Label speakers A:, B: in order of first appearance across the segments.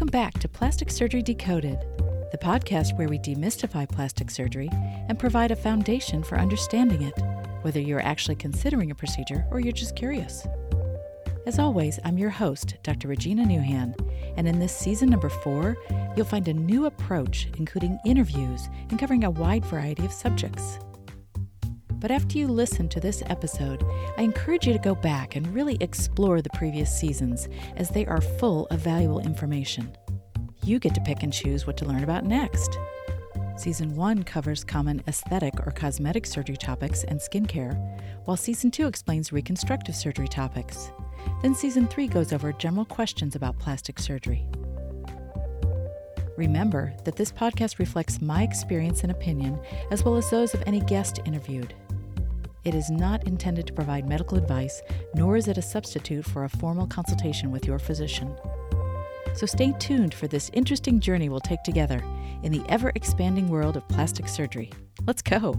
A: Welcome back to Plastic Surgery Decoded, the podcast where we demystify plastic surgery and provide a foundation for understanding it, whether you're actually considering a procedure or you're just curious. As always, I'm your host, Dr. Regina Newhan, and in this season number 4, you'll find a new approach, including interviews and covering a wide variety of subjects. But after you listen to this episode, I encourage you to go back and really explore the previous seasons, as they are full of valuable information. You get to pick and choose what to learn about next. Season 1 covers common aesthetic or cosmetic surgery topics and skincare, while Season 2 explains reconstructive surgery topics. Then Season 3 goes over general questions about plastic surgery. Remember that this podcast reflects my experience and opinion, as well as those of any guest interviewed. It is not intended to provide medical advice, nor is it a substitute for a formal consultation with your physician. So stay tuned for this interesting journey we'll take together in the ever-expanding world of plastic surgery. Let's go!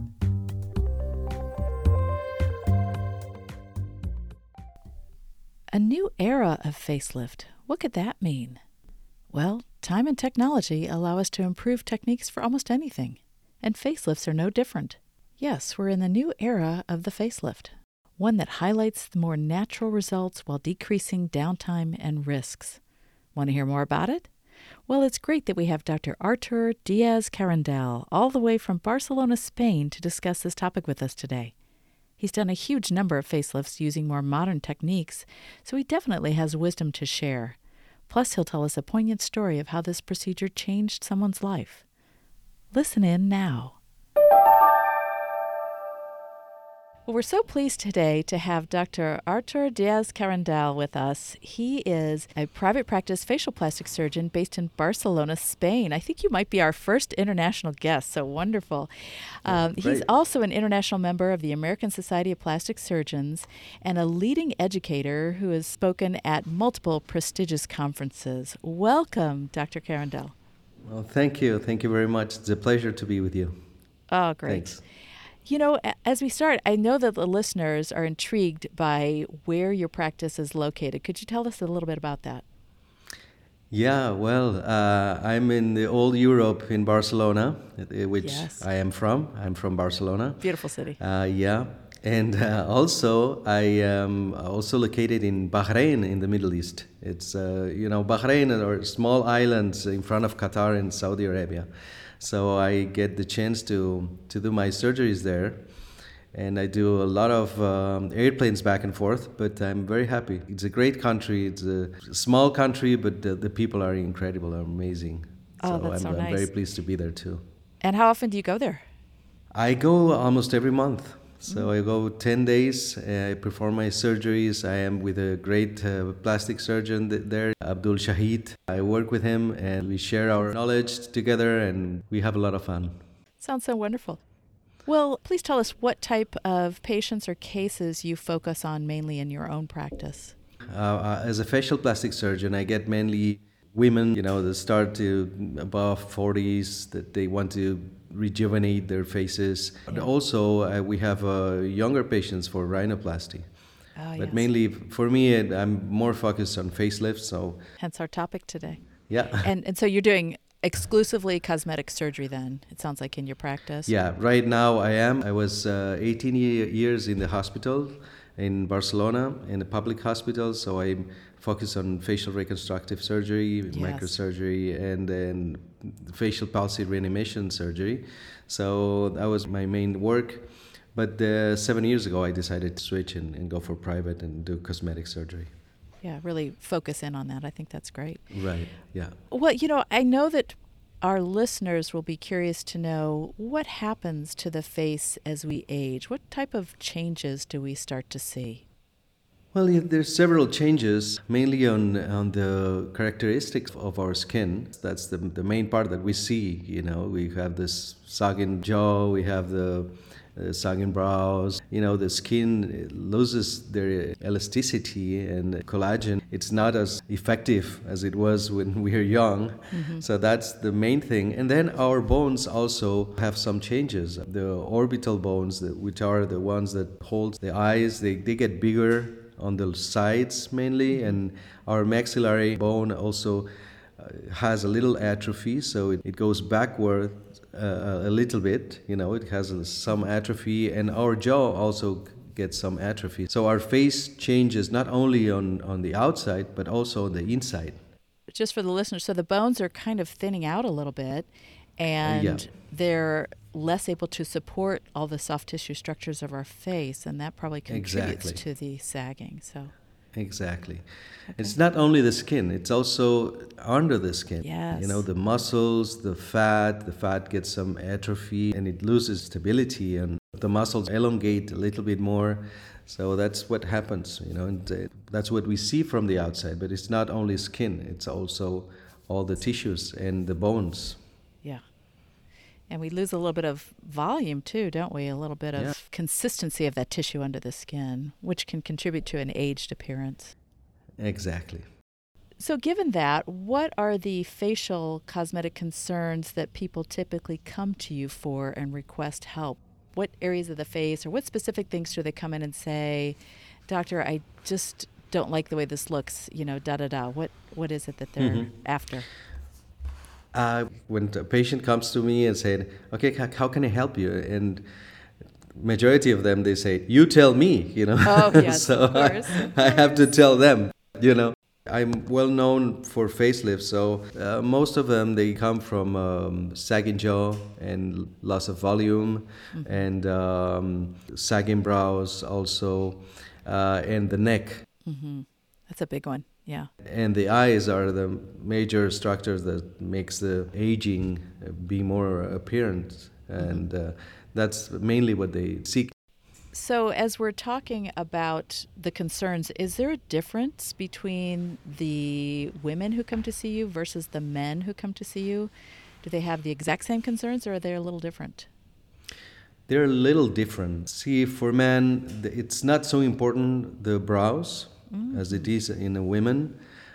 A: A new era of facelift. What could that mean? Well, time and technology allow us to improve techniques for almost anything, and facelifts are no different. Yes, we're in the new era of the facelift, one that highlights the more natural results while decreasing downtime and risks. Want to hear more about it? Well, it's great that we have Dr. Artur Diaz-Carandel all the way from Barcelona, Spain, to discuss this topic with us today. He's done a huge number of facelifts using more modern techniques, so he definitely has wisdom to share. Plus, he'll tell us a poignant story of how this procedure changed someone's life. Listen in now. Well, we're so pleased today to have Dr. Artur Diaz-Carandel with us. He is a private practice facial plastic surgeon based in Barcelona, Spain. I think you might be our first international guest, so wonderful. He's also an international member of the American Society of Plastic Surgeons and a leading educator who has spoken at multiple prestigious conferences. Welcome, Dr. Carandel.
B: Well, thank you. Thank you very much. It's a pleasure to be with you.
A: Oh, great.
B: Thanks.
A: You know, as we start, I know that the listeners are intrigued by where your practice is located. Could you tell us a little bit about that?
B: Yeah, well, I'm in the old Europe in Barcelona, which
A: Yes.
B: I am from. I'm from Barcelona.
A: Beautiful city.
B: Yeah. And also, I am also located in Bahrain in the Middle East. It's, Bahrain are small islands in front of Qatar and Saudi Arabia. So I get the chance to do my surgeries there. And I do a lot of airplanes back and forth, but I'm very happy. It's a great country. It's a small country, but the people are incredible, are amazing.
A: Oh, that's so nice.
B: I'm very pleased to be there too.
A: And how often do you go there?
B: I go almost every month. So I go 10 days, I perform my surgeries. I am with a great plastic surgeon there, Abdul Shahid. I work with him and we share our knowledge together and we have a lot of fun.
A: Sounds so wonderful. Well, please tell us what type of patients or cases you focus on mainly in your own practice.
B: As a facial plastic surgeon, I get mainly women, that start to above 40s, that they want to rejuvenate their faces. Yeah. But also, we have younger patients for rhinoplasty.
A: Oh,
B: but
A: yes.
B: mainly, for me, I'm more focused on facelifts. So
A: hence our topic today.
B: Yeah.
A: And so you're doing exclusively cosmetic surgery then, it sounds like, in your practice?
B: Yeah, right now I am. I was 18 years in the hospital in Barcelona, in a public hospital, so I focus on facial reconstructive surgery,
A: Yes.
B: microsurgery, and then facial palsy reanimation surgery. So that was my main work. But 7 years ago, I decided to switch and go for private and do cosmetic surgery.
A: Yeah, really focus in on that. I think that's great.
B: Right, yeah.
A: Well, I know that our listeners will be curious to know what happens to the face as we age. What type of changes do we start to see?
B: Well, there's several changes, mainly on the characteristics of our skin. That's the main part that we see. We have this sagging jaw, we have the sagging brows. The skin loses their elasticity and collagen. It's not as effective as it was when we were young. Mm-hmm. So that's the main thing. And then our bones also have some changes. The orbital bones, which are the ones that hold the eyes, they get bigger on the sides mainly, and our maxillary bone also has a little atrophy, so it goes backward a little bit. It has some atrophy, and our jaw also gets some atrophy. So our face changes not only on the outside, but also on the inside.
A: Just for the listeners, so the bones are kind of thinning out a little bit,
B: Yeah,
A: and they're less able to support all the soft tissue structures of our face, and that probably contributes
B: exactly.
A: to the sagging. So,
B: Exactly.
A: okay.
B: It's not only the skin, it's also under the skin.
A: Yes.
B: The muscles, the fat gets some atrophy and it loses stability, and the muscles elongate a little bit more. So that's what happens, and that's what we see from the outside. But it's not only skin, it's also all the tissues and the bones.
A: Yeah. And we lose a little bit of volume too, don't we? A little bit
B: Yeah,
A: of consistency of that tissue under the skin, which can contribute to an aged appearance.
B: exactly.
A: So, given that, what are the facial cosmetic concerns that people typically come to you for and request help? What areas of the face or what specific things do they come in and say, Doctor, I just don't like the way this looks, da da da? What is it that they're after?
B: When a patient comes to me and said, "Okay, how can I help you?" and majority of them they say, "You tell me."
A: Oh, yes,
B: So
A: of course, of
B: I have to
A: course.
B: tell them. I'm well known for facelifts, so most of them they come from sagging jaw and loss of volume, and sagging brows also, and the neck.
A: Mm-hmm. That's a big one. Yeah.
B: And the eyes are the major structures that makes the aging be more apparent, and that's mainly what they seek.
A: So, as we're talking about the concerns, is there a difference between the women who come to see you versus the men who come to see you? Do they have the exact same concerns, or are they a little different?
B: They're a little different. See, for men, it's not so important the brows as it is in a woman.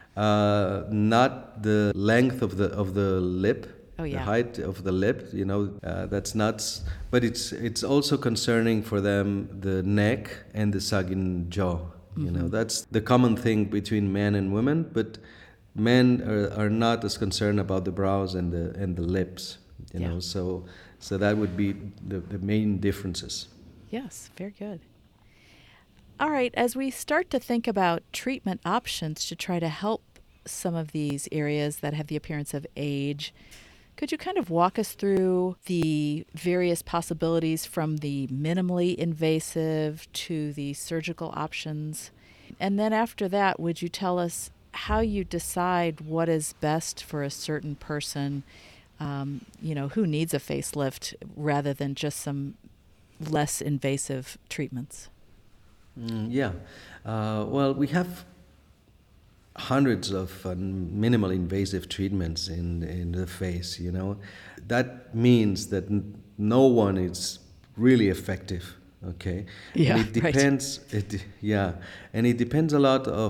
B: Not the length of the lip,
A: Oh,
B: the
A: yeah.
B: height of the lip. That's nuts. But it's also concerning for them the neck and the sagging jaw. That's the common thing between men and women. But men are not as concerned about the brows and the lips.
A: Yeah.
B: So that would be the main differences.
A: Yes, very good. All right, as we start to think about treatment options to try to help some of these areas that have the appearance of age, could you kind of walk us through the various possibilities from the minimally invasive to the surgical options? And then after that, would you tell us how you decide what is best for a certain person, who needs a facelift rather than just some less invasive treatments?
B: Yeah. Well, we have hundreds of minimal invasive treatments in the face. That means that no one is really effective. Okay, and
A: Yeah,
B: it
A: right.
B: depends. And it depends a lot of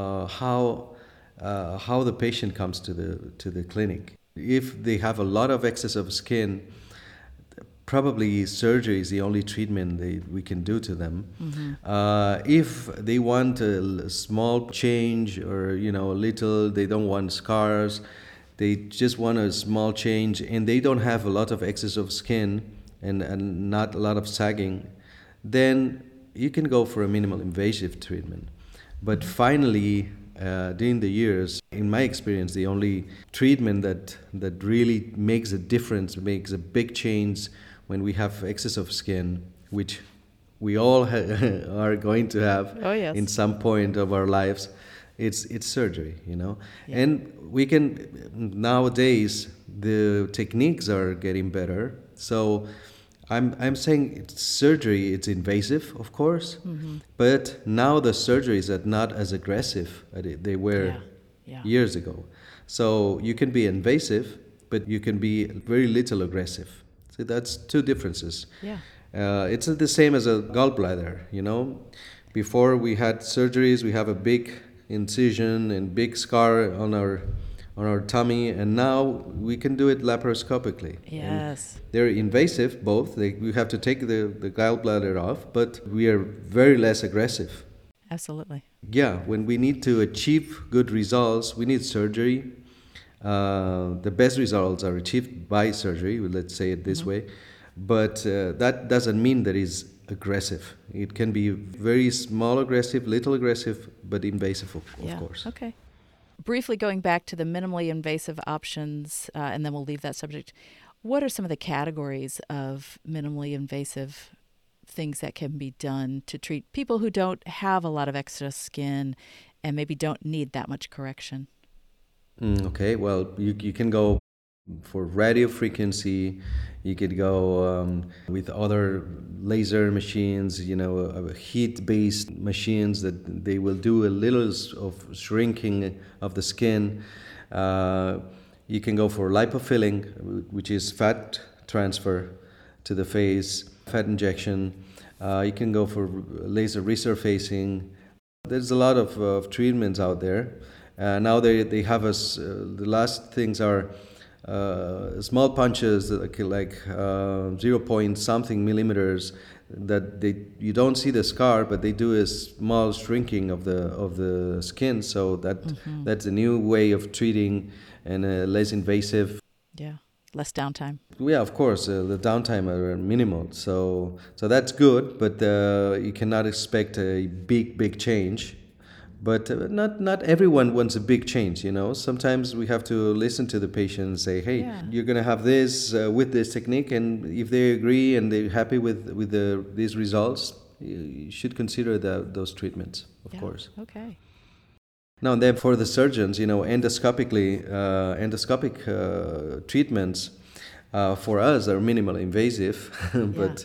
B: how the patient comes to the clinic. If they have a lot of excess of skin, probably surgery is the only treatment we can do to them. If they want a small change, or a little, they don't want scars, they just want a small change, and they don't have a lot of excess of skin and not a lot of sagging, then you can go for a minimal invasive treatment. But finally, during the years, in my experience, the only treatment that really makes a difference, makes a big change when we have excess of skin, which we all are going to have
A: Oh, yes.
B: in some point of our lives, it's surgery.
A: Yeah.
B: And we can, nowadays, the techniques are getting better. So I'm saying surgery, it's invasive, of course, but now the surgeries are not as aggressive as they were
A: Yeah. Yeah.
B: years ago. So you can be invasive, but you can be very little aggressive. So that's two differences.
A: Yeah.
B: It's the same as a gallbladder. Before we had surgeries, we have a big incision and big scar on our tummy, and now we can do it laparoscopically. And
A: Yes.
B: they're invasive, both. We have to take the gallbladder off, but we are very less aggressive.
A: Absolutely.
B: Yeah, when we need to achieve good results, we need surgery. The best results are achieved by surgery, let's say it this way, but that doesn't mean that it's aggressive. It can be very small aggressive, little aggressive, but invasive, of course.
A: Okay. Briefly going back to the minimally invasive options, and then we'll leave that subject. What are some of the categories of minimally invasive things that can be done to treat people who don't have a lot of excess skin and maybe don't need that much correction?
B: Okay, well, you can go for radio frequency. You could go with other laser machines, heat-based machines that they will do a little of shrinking of the skin. You can go for lipofilling, which is fat transfer to the face, fat injection. You can go for laser resurfacing. There's a lot of treatments out there. Now they have us. The last things are small punches, like 0 point something millimeters. That you don't see the scar, but they do a small shrinking of the skin. So that's a new way of treating and less invasive.
A: Yeah, less downtime.
B: Yeah, of course, the downtime are minimal. So that's good, but you cannot expect a big change. But not everyone wants a big change, Sometimes we have to listen to the patient and say, hey, you're going to have this with this technique, and if they agree and they're happy with these results, you should consider those treatments, of course.
A: Okay.
B: Now, and then for the surgeons, endoscopic treatments for us are minimally invasive, but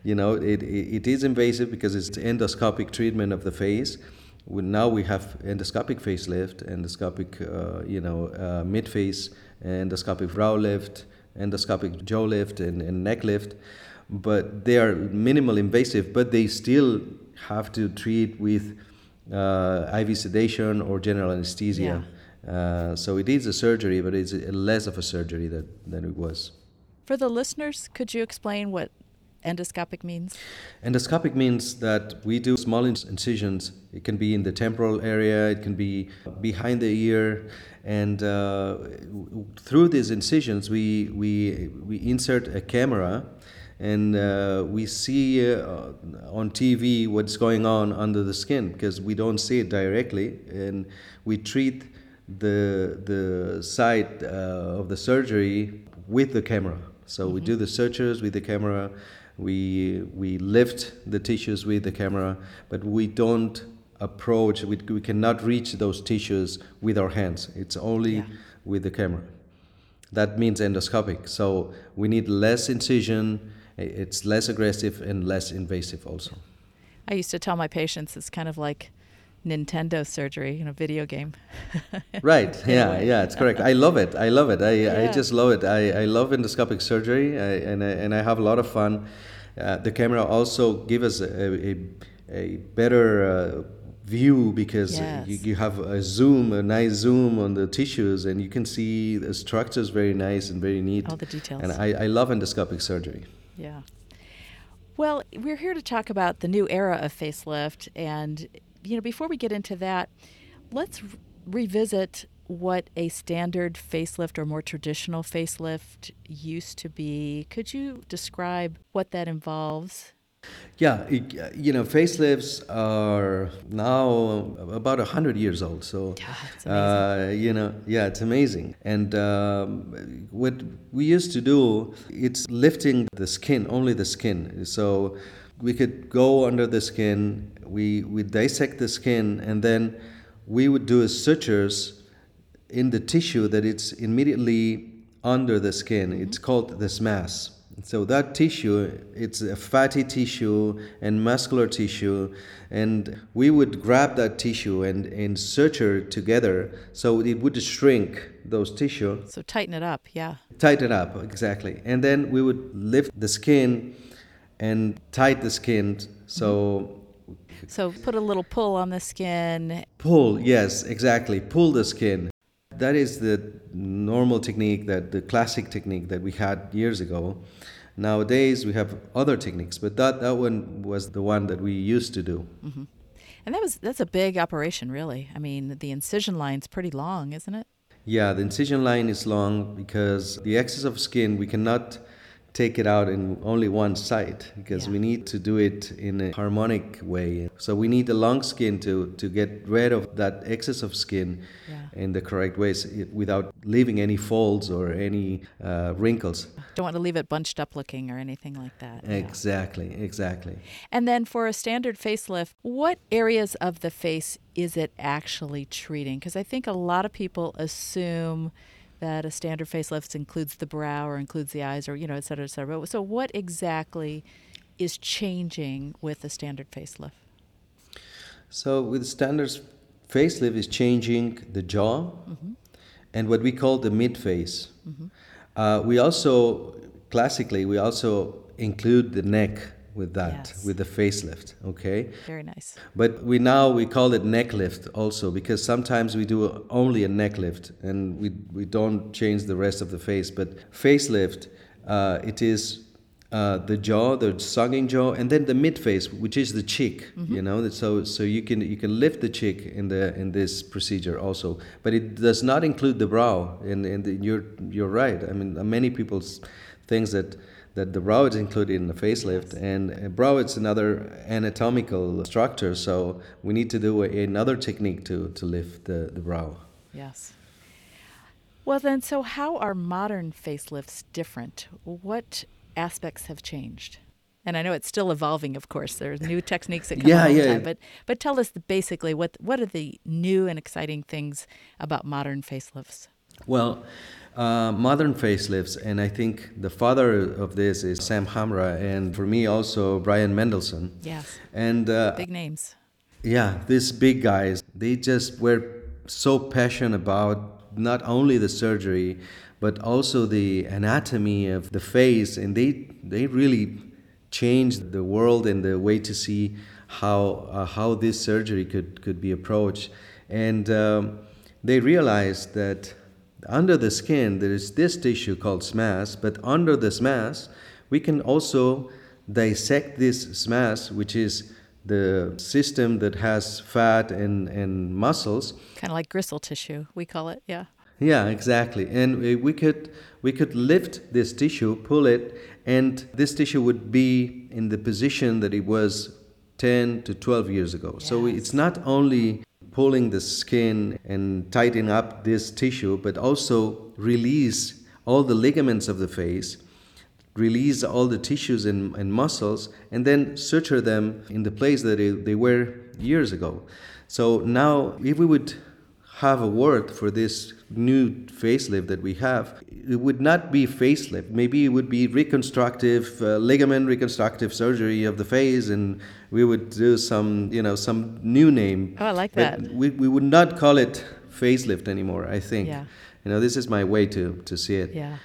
B: it is invasive because it's endoscopic treatment of the face. Now we have endoscopic facelift, endoscopic, mid-face, endoscopic brow lift, endoscopic jaw lift, and neck lift. But they are minimal invasive, but they still have to treat with IV sedation or general anesthesia. So it is a surgery, but it's less of a surgery than it was.
A: For the listeners, could you explain what endoscopic means?
B: Endoscopic means that we do small incisions. It can be in the temporal area, it can be behind the ear, and through these incisions we insert a camera, and we see on TV what's going on under the skin, because we don't see it directly, and we treat the site of the surgery with the camera. So we do the sutures with the camera. We lift the tissues with the camera, but we don't approach, we cannot reach those tissues with our hands. It's only with the camera. That means endoscopic. So we need less incision, it's less aggressive and less invasive also.
A: I used to tell my patients it's kind of like Nintendo surgery in a video game.
B: Right. Yeah, it's correct. I love it. I just love it. I love endoscopic surgery, and I have a lot of fun. The camera also gives us a better view, because you have a nice zoom on the tissues, and you can see the structures very nice and very neat.
A: All the details.
B: And I love endoscopic surgery.
A: Yeah. Well, we're here to talk about the new era of facelift, and before we get into that, let's revisit what a standard facelift or more traditional facelift used to be. Could you describe what that involves?
B: Yeah, facelifts are now about 100 years old. So,
A: it's amazing.
B: It's amazing. And what we used to do, it's lifting the skin, only the skin. So we could go under the skin, we dissect the skin, and then we would do sutures in the tissue that it's immediately under the skin. It's called the SMAS. So that tissue, it's a fatty tissue and muscular tissue, and we would grab that tissue and suture together so it would shrink those tissue.
A: So tighten it up,
B: Tighten it up, exactly. And then we would lift the skin and tight the skin. So
A: put a little pull on the skin.
B: Pull, yes, exactly. Pull the skin. That is the normal technique, the classic technique that we had years ago. Nowadays we have other techniques, but that one was the one that we used to do.
A: Mm-hmm. And that's a big operation, really. I mean, the incision line's pretty long, isn't it?
B: Yeah, the incision line is long because the excess of skin, we cannot take it out in only one side because
A: Yeah.
B: we need to do it in a harmonic way. So we need the long skin to get rid of that excess of skin
A: Yeah.
B: in the correct ways without leaving any folds or any wrinkles.
A: Don't want to leave it bunched up looking or anything like that. Yeah.
B: Exactly.
A: And then for a standard facelift, what areas of the face is it actually treating? Because I think a lot of people assume that a standard facelift includes the brow or includes the eyes or, et cetera, et cetera. So what exactly is changing with a standard facelift?
B: So with standards, facelift is changing the jaw and what we call the mid face. We also include the neck with that,
A: Yes.
B: with the facelift, okay?
A: Very nice.
B: But we call it neck lift also because sometimes we do only a neck lift and we don't change the rest of the face. But facelift, it is the jaw, the sagging jaw, and then the mid face, which is the cheek. So you can lift the cheek in this procedure also, but it does not include the brow. You're right. I mean, many people think that the brow is included in the facelift, and brow it's another anatomical structure. So we need to do another technique to lift the brow.
A: Yes. Well, then, so how are modern facelifts different? What aspects have changed? And I know it's still evolving, of course. There's new techniques that come all the time. But tell us basically what are the new and exciting things about modern facelifts?
B: Well, modern facelifts, and I think the father of this is Sam Hamra, and for me also Brian Mendelsohn.
A: Yes.
B: And
A: big names.
B: Yeah, these big guys, they just were so passionate about not only the surgery, but also the anatomy of the face, and they really changed the world and the way to see how this surgery could be approached. And they realized that under the skin there is this tissue called SMAS, but under the SMAS we can also dissect this SMAS, which is the system that has fat and muscles.
A: Kind of like gristle tissue, we call it, yeah.
B: Yeah, exactly. And we could lift this tissue, pull it, and this tissue would be in the position that it was 10 to 12 years ago.
A: Yes.
B: So it's not only pulling the skin and tightening up this tissue, but also release all the ligaments of the face, release all the tissues and muscles, and then suture them in the place that they were years ago. So now, if we would have a word for this new facelift that we have, it would not be facelift. Maybe it would be reconstructive, ligament reconstructive surgery of the face, and we would do some new name.
A: Oh, I like that.
B: But we would not call it facelift anymore, I think.
A: Yeah.
B: This is my way to see it.
A: Yeah.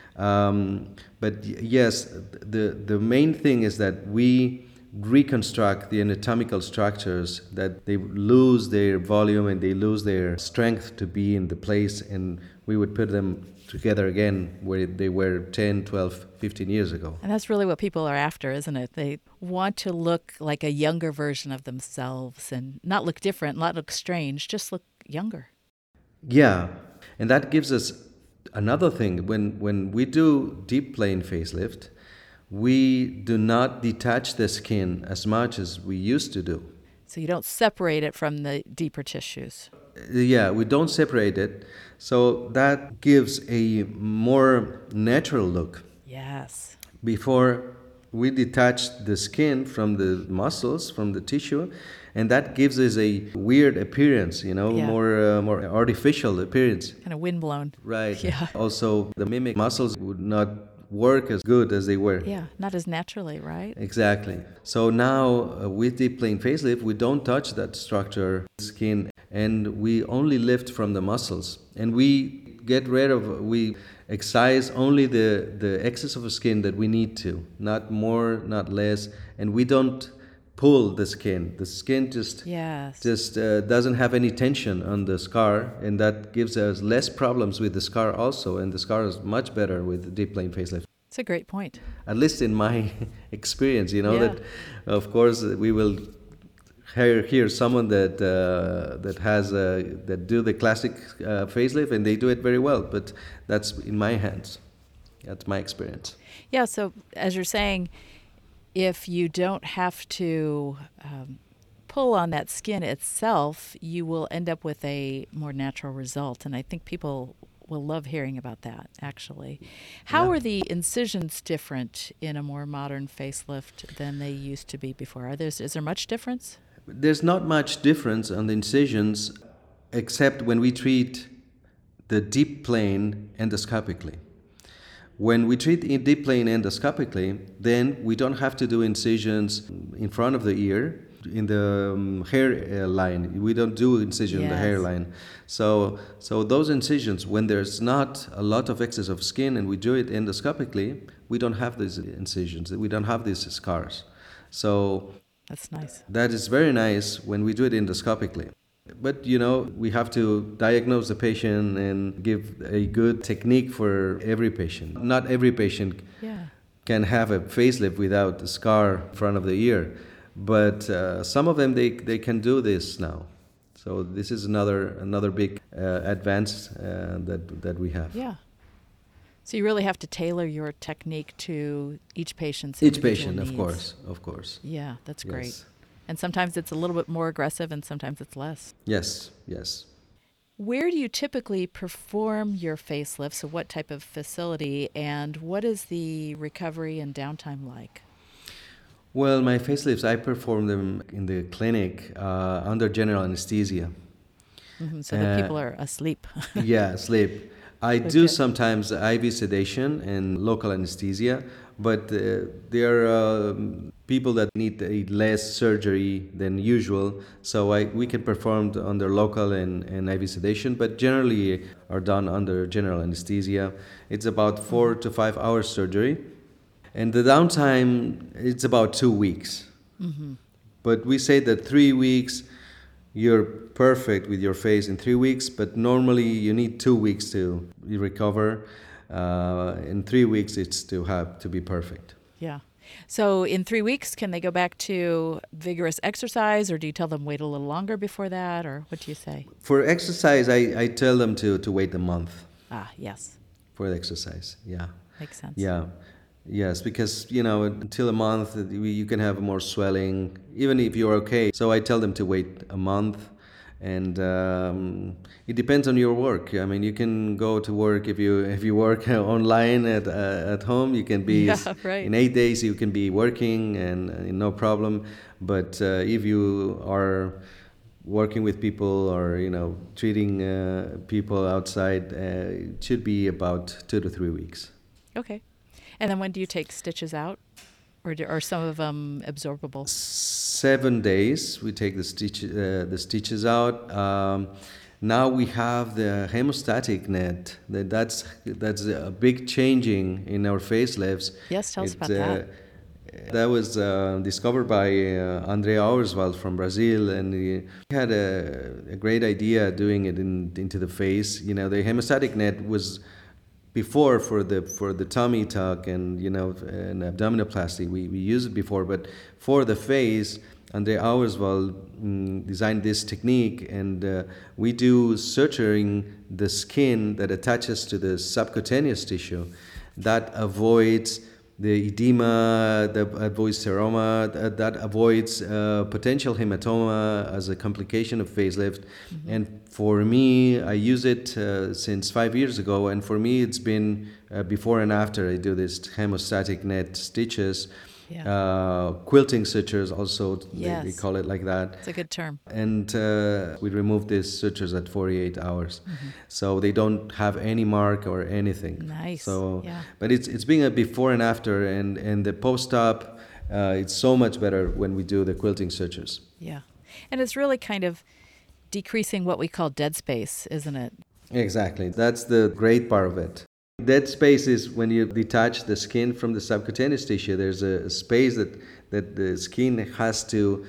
B: But yes, the main thing is that we reconstruct the anatomical structures, that they lose their volume and they lose their strength to be in the place, and we would put them together again where they were 10, 12, 15 years ago.
A: And that's really what people are after, isn't it? They want to look like a younger version of themselves and not look different, not look strange, just look younger.
B: Yeah, and that gives us another thing. When we do deep plane facelift, we do not detach the skin as much as we used to do.
A: So you don't separate it from the deeper tissues.
B: Yeah, we don't separate it. So that gives a more natural look.
A: Yes.
B: Before, we detach the skin from the muscles, from the tissue, and that gives us a weird appearance, more artificial appearance.
A: Kind of windblown.
B: Right.
A: Yeah.
B: Also, the mimic muscles would not work as good as they were.
A: Yeah, not as naturally, right?
B: Exactly. So now with the plain facelift, we don't touch that structure, skin, and we only lift from the muscles. And we excise only the excess of skin that we need to, not more, not less, and we don't pull the skin. The skin just doesn't have any tension on the scar, and that gives us less problems with the scar also, and the scar is much better with the deep plane facelift.
A: It's a great point.
B: At least in my experience, that of course we will Here someone that has that do the classic facelift, and they do it very well. But that's in my hands. That's my experience.
A: Yeah, so as you're saying, if you don't have to pull on that skin itself, you will end up with a more natural result. And I think people will love hearing about that, actually. How
B: Yeah.
A: are the incisions different in a more modern facelift than they used to be before? Is there much difference?
B: There's not much difference on the incisions, except when we treat the deep plane endoscopically. When we treat in deep plane endoscopically, then we don't have to do incisions in front of the ear, in the hair line. We don't do incision in the
A: Yes.
B: hairline. So those incisions, when there's not a lot of excess of skin and we do it endoscopically, we don't have these incisions. We don't have these scars. So
A: That's nice.
B: that is very nice when we do it endoscopically. But we have to diagnose the patient and give a good technique for every patient. Not every patient
A: Yeah.
B: can have a facelift without a scar in front of the ear, but some of them they can do this now. So this is another big advance that we have.
A: Yeah. So you really have to tailor your technique to each patient's
B: Each
A: individual
B: patient,
A: needs.
B: of course.
A: Yeah, that's great.
B: Yes.
A: And sometimes it's a little bit more aggressive and sometimes it's less.
B: Yes.
A: Where do you typically perform your facelift? So what type of facility and what is the recovery and downtime like?
B: Well, my facelifts, I perform them in the clinic under general anesthesia.
A: So that people are asleep.
B: Yeah, sleep. I do
A: Okay.
B: sometimes IV sedation and local anesthesia, but there are people that need less surgery than usual, so we can perform under local and IV sedation, but generally are done under general anesthesia. It's about 4 to 5 hours surgery, and the downtime it's about 2 weeks. But we say that 3 weeks, you're perfect with your face in 3 weeks, but normally you need 2 weeks to recover. In 3 weeks, it's to be perfect.
A: Yeah. So in 3 weeks, can they go back to vigorous exercise or do you tell them wait a little longer before that or what do you say?
B: For exercise, I tell them to wait a month
A: Ah, yes.
B: for the exercise. Yeah.
A: Makes sense.
B: Yeah. Yes, because until a month you can have more swelling, even if you're okay. So I tell them to wait a month, and it depends on your work. I mean, you can go to work if you work online at home. You can be
A: Yeah, right.
B: in 8 days. You can be working and no problem. But if you are working with people or treating people outside, it should be about 2 to 3 weeks.
A: Okay. And then when do you take stitches out? Or are some of them absorbable?
B: 7 days we take the stitches out. Now we have the hemostatic net. That's a big changing in our facelifts.
A: Yes, tell us
B: It,
A: about that.
B: That was discovered by André Auerswald from Brazil, and he had a great idea doing it into the face. The hemostatic net was before for the tummy tuck and and abdominoplasty. We used it before, but for the face, André Auerswald designed this technique, and we do suturing the skin that attaches to the subcutaneous tissue. That avoids the edema, that avoids seroma, that avoids potential hematoma as a complication of facelift. And for me, I use it since 5 years ago, and for me it's been before and after I do this hemostatic net stitches.
A: Yeah.
B: Quilting sutures also, they
A: Yes.
B: call it like that.
A: It's a good term.
B: And we remove these sutures at 48 hours, so they don't have any mark or anything.
A: Nice.
B: So,
A: Yeah.
B: but it's being a before and after, and the post-op, it's so much better when we do the quilting sutures.
A: Yeah. And it's really kind of decreasing what we call dead space, isn't it?
B: Exactly. That's the great part of it. Dead space is when you detach the skin from the subcutaneous tissue. There's a space that the skin has to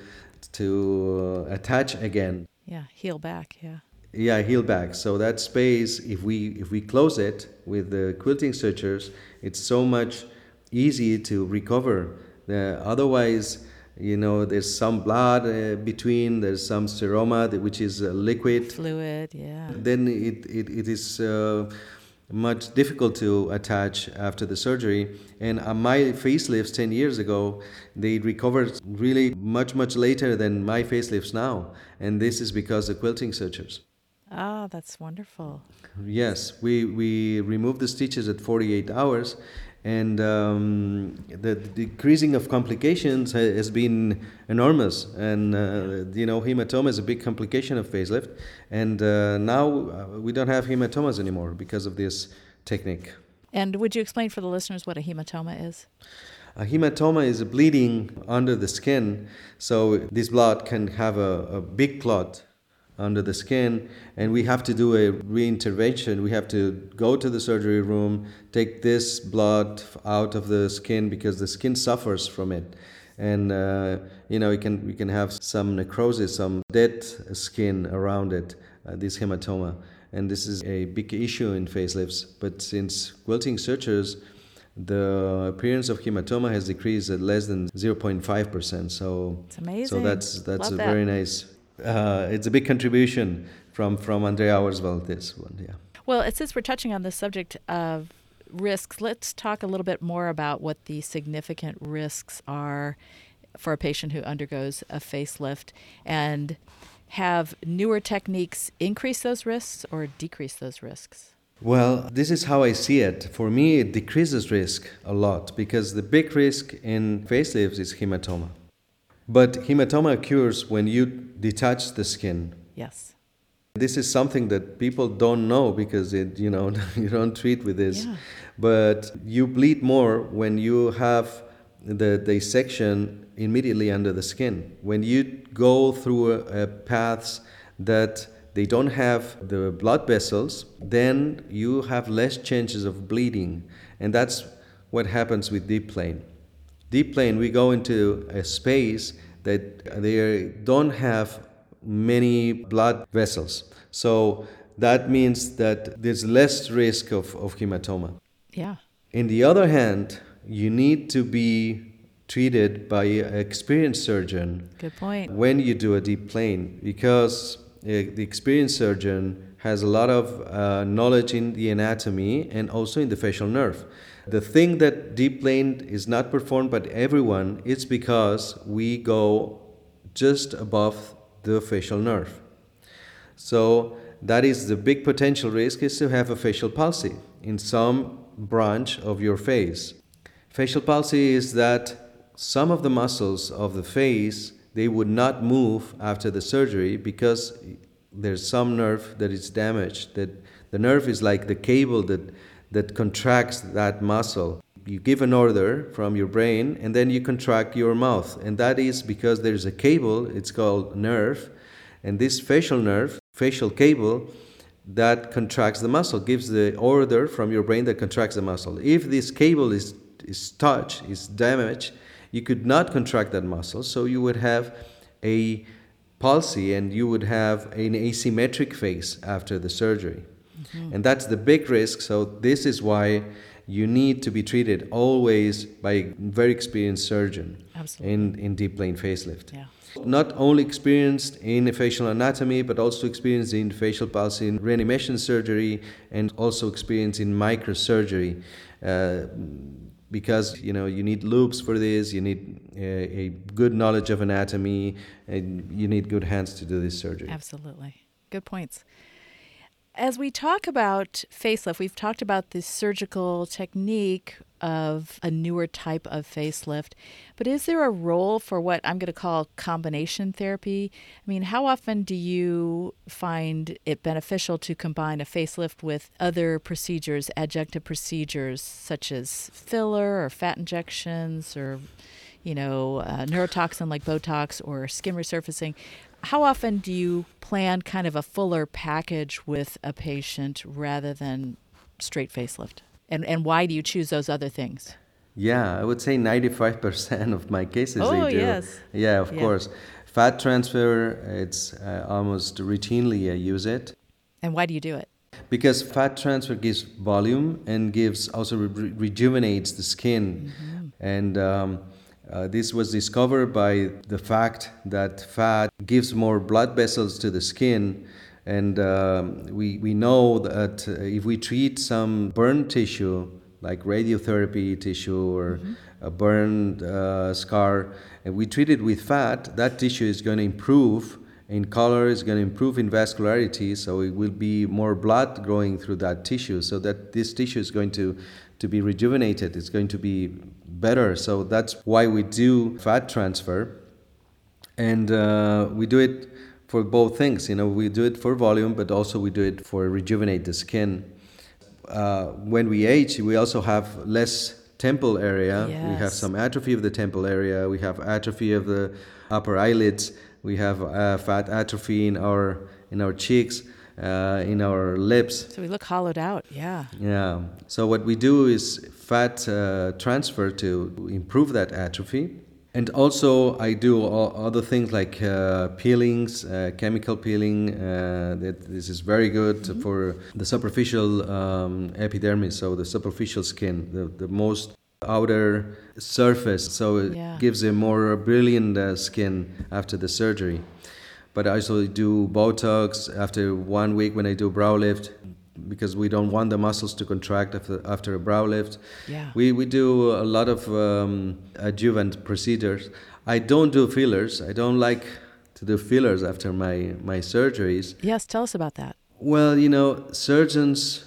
B: attach again.
A: Yeah. Heal back. Yeah.
B: Yeah, heal back. So that space, if we close it with the quilting sutures, it's so much easy to recover. Otherwise, There's some blood between, there's some seroma, which is liquid.
A: Fluid, yeah.
B: Then it is much difficult to attach after the surgery. And my facelifts 10 years ago, they recovered really much later than my facelifts now. And this is because of quilting sutures.
A: Ah, that's wonderful.
B: Yes, we removed the stitches at 48 hours, and the decreasing of complications has been enormous. And hematoma is a big complication of facelift, and now we don't have hematomas anymore because of this technique.
A: And would you explain for the listeners what a hematoma is?
B: A hematoma is a bleeding under the skin, so this blood can have a big clot under the skin, and we have to do a reintervention. We have to go to the surgery room, take this blood out of the skin because the skin suffers from it. And we can have some necrosis, some dead skin around it, this hematoma. And this is a big issue in facelifts. But since quilting sutures, the appearance of hematoma has decreased at less than 0.5%. So
A: it's amazing.
B: So that's
A: Love that.
B: very nice. It's a big contribution from Andrea Auerswald, this one, yeah.
A: Well, since we're touching on the subject of risks, let's talk a little bit more about what the significant risks are for a patient who undergoes a facelift, and have newer techniques increase those risks or decrease those risks?
B: Well, this is how I see it. For me, it decreases risk a lot because the big risk in facelifts is hematoma. But hematoma occurs when you detach the skin.
A: Yes.
B: This is something that people don't know because you don't treat with this.
A: Yeah.
B: But you bleed more when you have the dissection immediately under the skin. When you go through paths that they don't have the blood vessels, then you have less chances of bleeding. And that's what happens with deep plane. Deep plane, we go into a space that they don't have many blood vessels. So that means that there's less risk of hematoma.
A: Yeah.
B: On the other hand, you need to be treated by an experienced surgeon.
A: Good point.
B: When you do a deep plane, because the experienced surgeon has a lot of knowledge in the anatomy and also in the facial nerve. The thing that deep plane is not performed by everyone, it's because we go just above the facial nerve. So that is the big potential risk, is to have a facial palsy in some branch of your face. Facial palsy is that some of the muscles of the face, they would not move after the surgery because there's some nerve that is damaged. That the nerve is like the cable that contracts that muscle. You give an order from your brain and then you contract your mouth. And that is because there's a cable, it's called nerve. And this facial nerve, facial cable, that contracts the muscle, gives the order from your brain that contracts the muscle. If this cable is touched, is damaged, you could not contract that muscle. So you would have a palsy and you would have an asymmetric face after the surgery. Mm-hmm. And that's the big risk. So this is why you need to be treated always by a very experienced surgeon.
A: Absolutely.
B: in deep plane facelift.
A: Yeah.
B: Not only experienced in facial anatomy, but also experienced in facial palsy, in reanimation surgery, and also experienced in microsurgery. Because you need loops for this, you need a good knowledge of anatomy, and you need good hands to do this surgery.
A: Absolutely. Good points. As we talk about facelift, we've talked about the surgical technique of a newer type of facelift, but is there a role for what I'm going to call combination therapy? I mean, how often do you find it beneficial to combine a facelift with other procedures, adjunctive procedures, such as filler or fat injections or, neurotoxin like Botox or skin resurfacing? How often do you plan kind of a fuller package with a patient rather than straight facelift? And why do you choose those other things?
B: Yeah, I would say 95% of my cases they do.
A: Yes.
B: Yeah, of course. Fat transfer, it's almost routinely I use it.
A: And why do you do it?
B: Because fat transfer gives volume and gives also rejuvenates the skin. Mm-hmm. And This was discovered by the fact that fat gives more blood vessels to the skin. And we know that if we treat some burn tissue, like radiotherapy tissue or a burned scar, and we treat it with fat, that tissue is going to improve in color, is going to improve in vascularity, so it will be more blood growing through that tissue, so that this tissue is going to be rejuvenated, it's going to be better. So that's why we do fat transfer. And we do it for both things. We do it for volume, but also we do it for rejuvenate the skin. When we age, we also have less temple area.
A: Yes.
B: We have some atrophy of the temple area. We have atrophy of the upper eyelids. We have fat atrophy in our cheeks, in our lips.
A: So we look hollowed out, yeah.
B: Yeah. So what we do is fat transfer to improve that atrophy. And also I do other things like peelings, chemical peeling. This is very good for the superficial epidermis, so the superficial skin, the most outer surface. So it gives a more brilliant skin after the surgery. But I also do Botox after 1 week when I do brow lift, because we don't want the muscles to contract after a brow lift.
A: Yeah.
B: We do a lot of adjuvant procedures. I don't do fillers. I don't like to do fillers after my surgeries.
A: Yes, tell us about that.
B: Well, surgeons,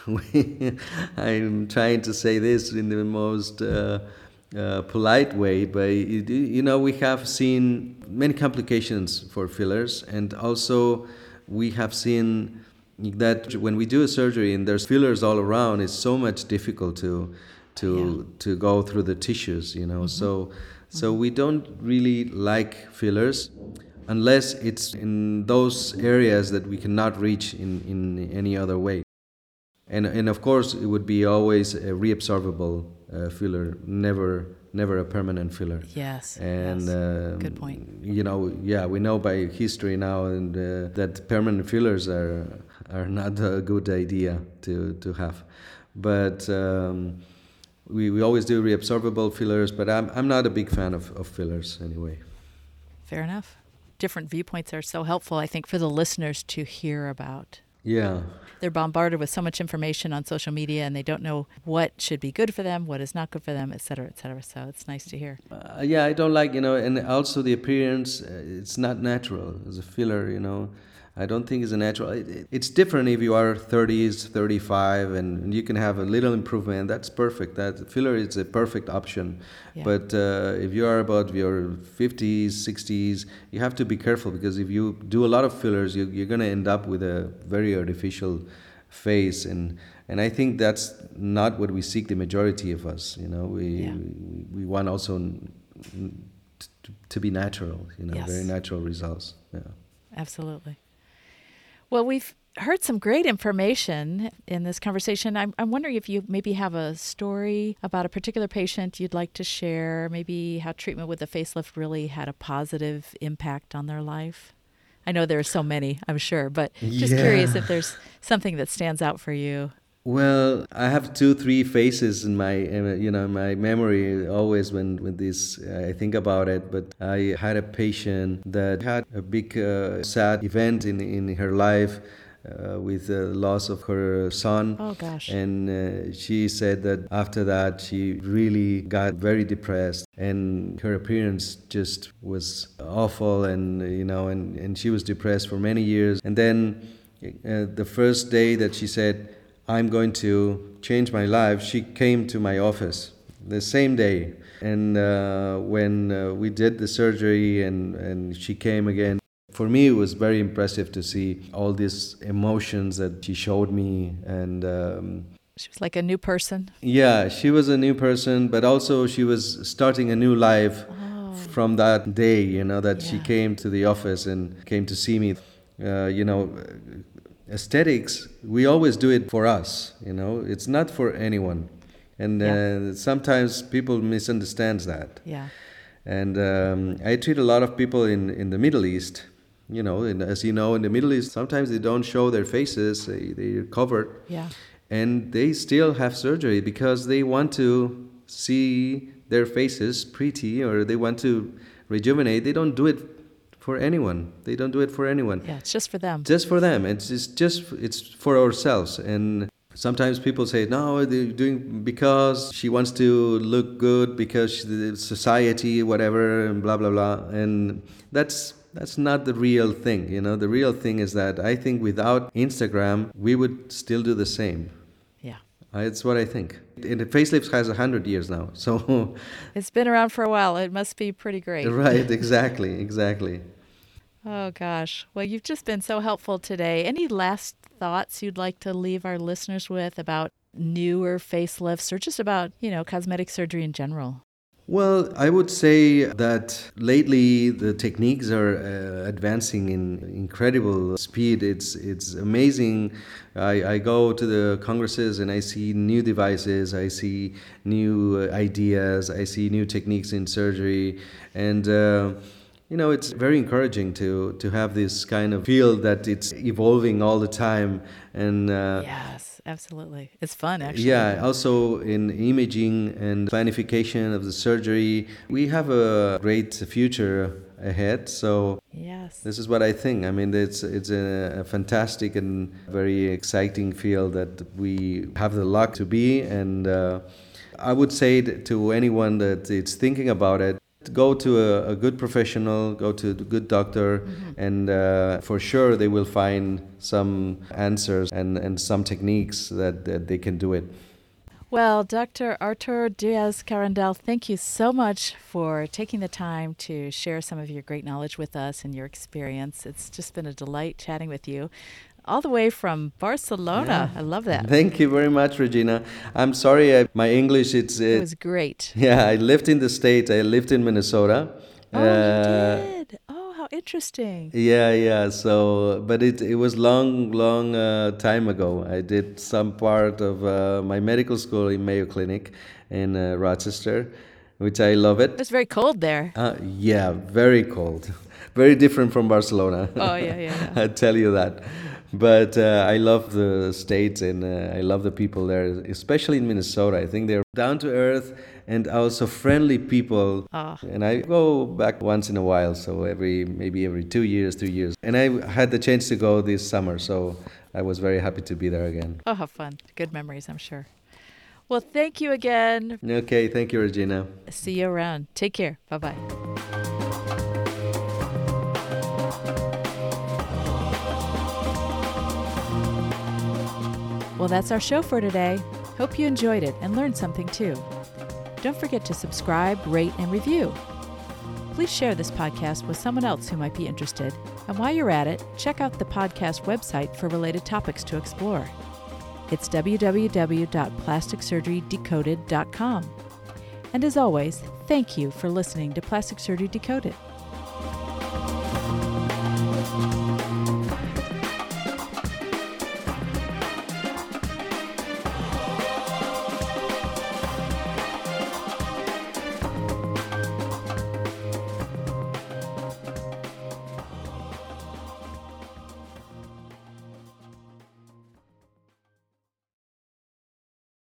B: I'm trying to say this in the most polite way, but we have seen many complications for fillers, and also we have seen that when we do a surgery and there's fillers all around, it's so much difficult to go through the tissues, So we don't really like fillers unless it's in those areas that we cannot reach in any other way. And of course, it would be always a reabsorbable filler, never a permanent filler.
A: Yes.
B: And
A: yes. Good point.
B: We know by history now and that permanent fillers are not a good idea to have. But we always do reabsorbable fillers, but I'm not a big fan of fillers anyway.
A: Fair enough. Different viewpoints are so helpful, I think, for the listeners to hear about.
B: Yeah.
A: They're bombarded with so much information on social media, and they don't know what should be good for them, what is not good for them, et cetera, et cetera. So it's nice to hear.
B: I don't like, and also the appearance, it's not natural as a filler, I don't think it's a natural. It's different if you are 30s, 35, and you can have a little improvement. That's perfect. That filler is a perfect option. Yeah. But if you are about your 50s, 60s, you have to be careful, because if you do a lot of fillers, you're going to end up with a very artificial face. And I think that's not what we seek, the majority of us. We want also to be natural, yes. Very natural results. Yeah.
A: Absolutely. Well, we've heard some great information in this conversation. I'm wondering if you maybe have a story about a particular patient you'd like to share, maybe how treatment with the facelift really had a positive impact on their life. I know there are so many, I'm sure, but just curious if there's something that stands out for you.
B: Well, I have 2-3 faces in my my memory always when this I think about it. But I had a patient that had a big sad event in her life with the loss of her son.
A: Oh gosh!
B: And she said that after that she really got very depressed, and her appearance just was awful, and she was depressed for many years. And then the first day that she said, I'm going to change my life, she came to my office the same day. And when we did the surgery and she came again, for me it was very impressive to see all these emotions that she showed me. And
A: she was like a new person.
B: Yeah, she was a new person, but also she was starting a new life from that day, that she came to the office and came to see me. Aesthetics, we always do it for us, it's not for anyone. And sometimes people misunderstand that.
A: Yeah.
B: And I treat a lot of people in the Middle East, as you know, in the Middle East, sometimes they don't show their faces, they're covered.
A: Yeah.
B: And they still have surgery because they want to see their faces pretty or they want to rejuvenate, they don't do it for anyone. They don't do it for anyone.
A: Yeah, it's just for them.
B: Just for them. It's for ourselves. And sometimes people say, no, they're doing because she wants to look good, because the society, whatever, and blah, blah, blah. And that's not the real thing. The real thing is that I think without Instagram, we would still do the same.
A: Yeah.
B: It's what I think. And the facelift has 100 years now. So
A: it's been around for a while. It must be pretty great.
B: Right, exactly.
A: Oh, gosh. Well, you've just been so helpful today. Any last thoughts you'd like to leave our listeners with about newer facelifts or just about, cosmetic surgery in general?
B: Well, I would say that lately the techniques are advancing in incredible speed. It's amazing. I go to the congresses and I see new devices, I see new ideas, I see new techniques in surgery, and it's very encouraging to have this kind of field that it's evolving all the time. And
A: yes, absolutely. It's fun, actually.
B: Yeah, also in imaging and planification of the surgery, we have a great future ahead. So
A: yes,
B: this is what I think. I mean, it's a fantastic and very exciting field that we have the luck to be. And I would say to anyone that is thinking about it, go to a good professional, go to a good doctor, and for sure they will find some answers and some techniques that they can do it.
A: Well, Dr. Artur Diaz-Carandel, thank you so much for taking the time to share some of your great knowledge with us and your experience. It's just been a delight chatting with you. All the way from Barcelona. Yeah. I love that.
B: Thank you very much, Regina. I'm sorry, my English, it
A: was great.
B: Yeah, I lived in the States. I lived in Minnesota.
A: Oh, you did? Oh, how interesting.
B: Yeah. So, but it was long time ago. I did some part of my medical school in Mayo Clinic in Rochester, which I love it.
A: It was very cold there.
B: Yeah, very cold. Very different from Barcelona.
A: Oh, yeah.
B: I tell you that. But I love the States and I love the people there, especially in Minnesota. I think they're down to earth and also friendly people.
A: Oh.
B: And I go back once in a while, so maybe every 2 years. And I had the chance to go this summer, so I was very happy to be there again.
A: Oh, how fun. Good memories, I'm sure. Well, thank you again.
B: Okay, thank you, Regina.
A: See you around. Take care. Bye-bye. Well, that's our show for today. Hope you enjoyed it and learned something too. Don't forget to subscribe, rate, and review. Please share this podcast with someone else who might be interested. And while you're at it, check out the podcast website for related topics to explore. It's www.plasticsurgerydecoded.com. And as always, thank you for listening to Plastic Surgery Decoded.